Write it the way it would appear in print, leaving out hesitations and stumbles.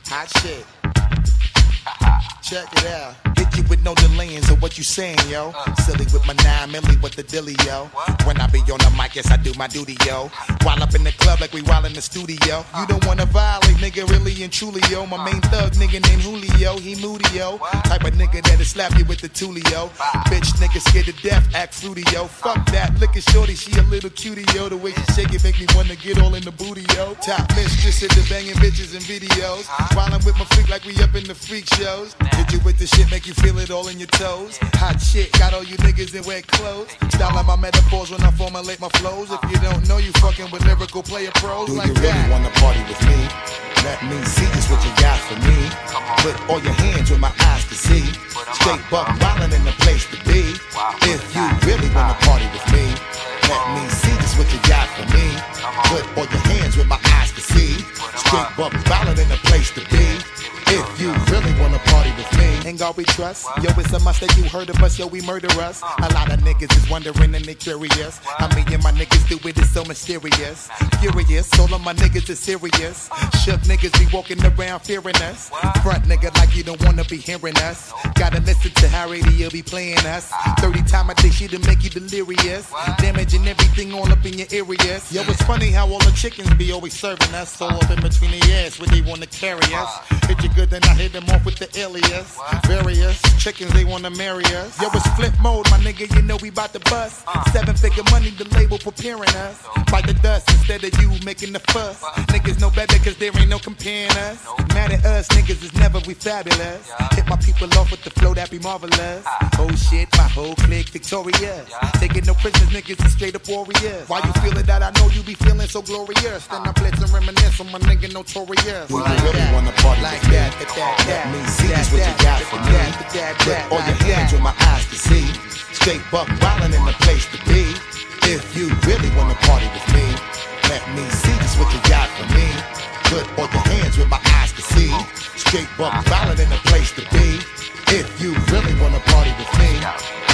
Hot shit. Check it out. Hit you with no delaying, so what you saying, yo? Silly with my 9 milli, with the dilly, yo. When I be on the mic, yes, I do my duty, yo. While up in the club like we while in the studio. You don't wanna violate, nigga, really and truly, yo. My main thug, nigga named Julio, he moody, yo. Type of nigga that'll slap you with the tulio. Bitch, nigga scared to death, act fruity, yo. Fuck that, look at shorty, she a little cutie, yo. The way she shake it make me wanna get all in the booty, yo. Top mistress at the banging bitches and videos. Wildin' with my freak like we up in the freak shows. Hit you with the shit, make you feel it all in your toes. Hot shit, got all you niggas in wet clothes. Style out my metaphors when I formulate my flows. If you don't know, you fucking with lyrical player pros. Do like you really that. Wanna party with me? Let me see just what you got for me. Put all your hands where my eyes can see. Straight buck wildin' in the place to be. If you really wanna party with me, let me see just what you got for me. Put all your hands where my eyes can see. Straight buck wildin' in the place to be. If you really wanna party with me, ain't God we trust. Yo, it's a must that you heard of us, yo, we murder us. A lot of niggas is wondering and they curious. I mean, and my niggas do it, it's so mysterious. Furious, all of my niggas is serious. Shook niggas be walking around fearing us. Front nigga like you don't wanna be hearing us. Gotta listen to how radio be playing us. 30 times a day shit to make you delirious. Damaging everything all up in your areas. Yo, it's funny how all the chickens be always serving us. All up in between the ass when they wanna carry us. Hit you good, then I hit them off with the alias. Various chickens, they wanna marry us. Yo, it's flip mode, my nigga, you know we bout to bust. 7-figure money, the label preparing us. Bite the dust instead of you making the fuss. Niggas know better cause there ain't no comparing us. Mad at us, niggas is never we fabulous. Hit my people off with the flow that be marvelous. Oh shit, my whole clique victorious. Taking no prisoners, niggas is straight up warriors. Why you feeling that? I know you be feeling so glorious. Then I blitz and reminisce on my nigga notorious. Do you really wanna party like that? Let me see just what you got for me. Put all your hands where my eyes can see. Straight buck wildin' in the place to be. If you really wanna party with me, let me see just what you got for me. Put all your hands where my eyes can see. Straight buck wildin' in the place to be. If you really wanna party with me,